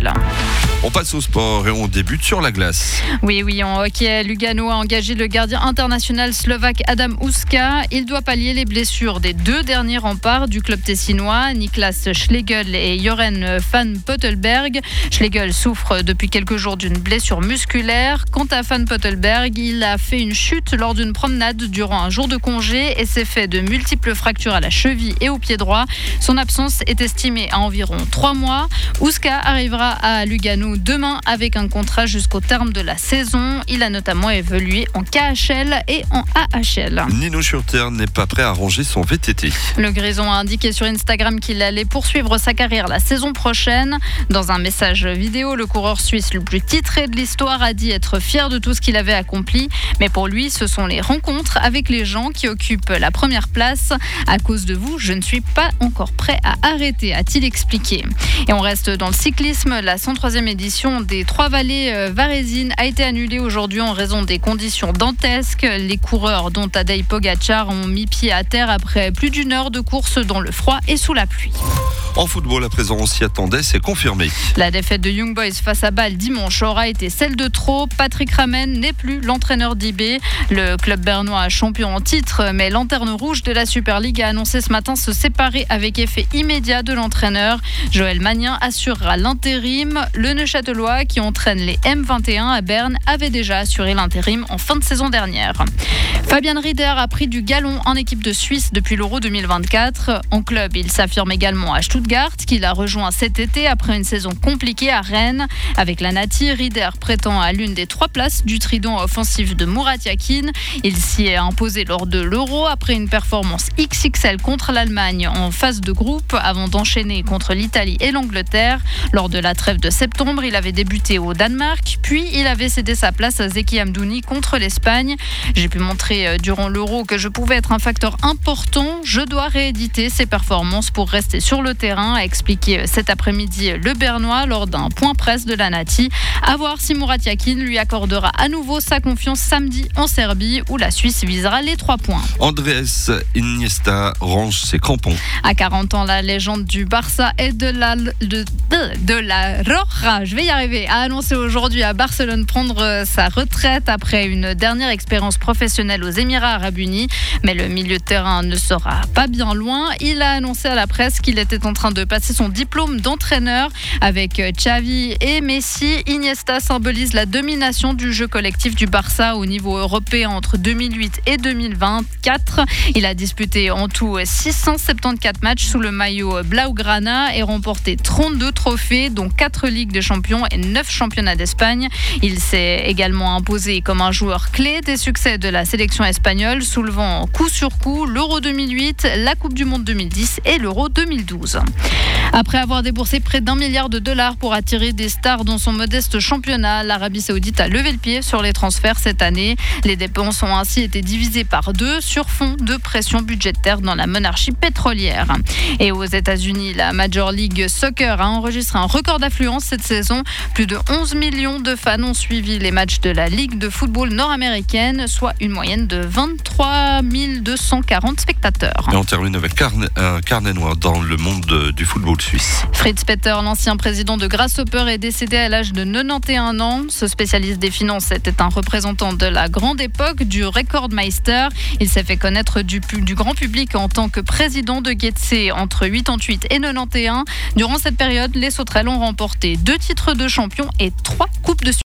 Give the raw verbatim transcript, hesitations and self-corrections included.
Bruxelles. On passe au sport et on débute sur la glace. Oui, oui, en hockey, Lugano a engagé le gardien international slovaque Adam Huska. Il doit pallier les blessures des deux derniers remparts du club tessinois, Niklas Schlegel et Joren van Pottelberg. Schlegel souffre depuis quelques jours d'une blessure musculaire. Quant à van Pottelberg, il a fait une chute lors d'une promenade durant un jour de congé et s'est fait de multiples fractures à la cheville et au pied droit. Son absence est estimée à environ trois mois. Huska arrivera à Lugano demain avec un contrat jusqu'au terme de la saison. Il a notamment évolué en K H L et en A H L. Nino Schurter n'est pas prêt à ranger son V T T. Le Grison a indiqué sur Instagram qu'il allait poursuivre sa carrière la saison prochaine. Dans un message vidéo, le coureur suisse le plus titré de l'histoire a dit être fier de tout ce qu'il avait accompli. Mais pour lui, ce sont les rencontres avec les gens qui occupent la première place. À cause de vous, je ne suis pas encore prêt à arrêter, a-t-il expliqué. Et on reste dans le cyclisme. La cent troisième édition des Trois-Vallées Varésines a été annulée aujourd'hui en raison des conditions dantesques. Les coureurs, dont Tadej Pogacar, ont mis pied à terre après plus d'une heure de course dans le froid et sous la pluie. En football, à présent, on s'y attendait, c'est confirmé. La défaite de Young Boys face à Bâle dimanche aura été celle de trop. Patrick Ramen n'est plus l'entraîneur d'I B. Le club bernois, champion en titre, mais lanterne rouge de la Super League, a annoncé ce matin se séparer avec effet immédiat de l'entraîneur. Joël Magnin assurera l'intérim. Le Neuchâtelois, qui entraîne les M vingt et un à Berne, avait déjà assuré l'intérim en fin de saison dernière. Fabian Rieder a pris du galon en équipe de Suisse depuis l'Euro deux mille vingt-quatre. En club, il s'affirme également à Stuttgart, qu'il a rejoint cet été après une saison compliquée à Rennes. Avec la Nati, Rieder prétend à l'une des trois places du trident offensif de Murat Yakin. Il s'y est imposé lors de l'Euro après une performance X X L contre l'Allemagne en phase de groupe avant d'enchaîner contre l'Italie et l'Angleterre. Lors de la trêve de septembre, il avait débuté au Danemark, puis il avait cédé sa place à Zeki Hamdouni contre l'Espagne. J'ai pu montrer durant l'Euro que je pouvais être un facteur important. Je dois rééditer ces performances pour rester sur le terrain, a expliqué cet après-midi le Bernois lors d'un point presse de la Nati. À voir si Murat Yakin lui accordera à nouveau sa confiance samedi en Serbie, où la Suisse visera les trois points. Andrés Iniesta range ses crampons. À quarante ans, la légende du Barça et de la, de, de, de la Roja, je vais y arriver, a annoncé aujourd'hui à Barcelone prendre sa retraite après une dernière expérience professionnelle aux Émirats Arabes Unis. Mais le milieu de terrain ne sera pas bien loin. Il a annoncé à la presse qu'il était en train de passer son diplôme d'entraîneur. Avec Xavi et Messi, Iniesta symbolise la domination du jeu collectif du Barça au niveau européen entre deux mille huit et deux mille vingt-quatre. Il a disputé en tout six cent soixante-quatorze matchs sous le maillot Blaugrana et remporté trente-deux trophées, dont quatre Ligues des Champions et neuf championnats d'Espagne. Il s'est également imposé comme un joueur clé des succès de la sélection espagnole, soulevant coup sur coup l'Euro deux mille huit, la Coupe du Monde deux mille dix et l'Euro deux mille douze. Après avoir déboursé près d'un milliard de dollars pour attirer des stars dans son modeste championnat, l'Arabie Saoudite a levé le pied sur les transferts cette année. Les dépenses ont ainsi été divisées par deux sur fond de pression budgétaire dans la monarchie pétrolière. Et aux États-Unis, la Major League Soccer a enregistré un record d'affluence cette saison. Plus de onze millions de fans ont suivi les matchs de la Ligue de football nord-américaine, soit une moyenne de vingt-trois mille deux cent quarante spectateurs. Et on termine avec carne, un carnet noir dans le monde de, du football suisse. Fritz Peter, l'ancien président de Grasshopper, est décédé à l'âge de quatre-vingt-onze ans. Ce spécialiste des finances était un représentant de la grande époque du Rekordmeister. Il s'est fait connaître du, du grand public en tant que président de Getse entre quatre-vingt-huit et quatre-vingt-onze. Durant cette période, les Sauterelles ont remporté deux titres de champion et trois coupes de